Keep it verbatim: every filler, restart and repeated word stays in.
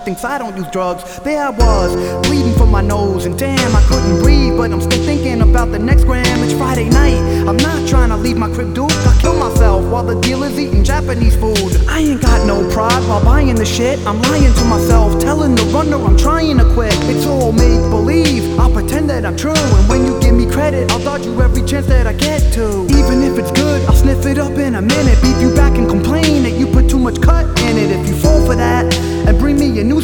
thinks I don't use drugs. There I was, bleeding from my nose, and damn, I couldn't breathe, but I'm still thinking about the next gram. It's Friday night, I'm not trying to leave my crib, dude. I kill myself while the dealer's eating Japanese food. I ain't got no pride while buying the shit. I'm lying to myself, telling the runner I'm trying to quit. It's all make-believe, I'll pretend that I'm true, and when you give me credit, I'll dodge you every chance that I get to. Even if it's good, I'll sniff it up in a minute, beat you back and complain that you put too much cut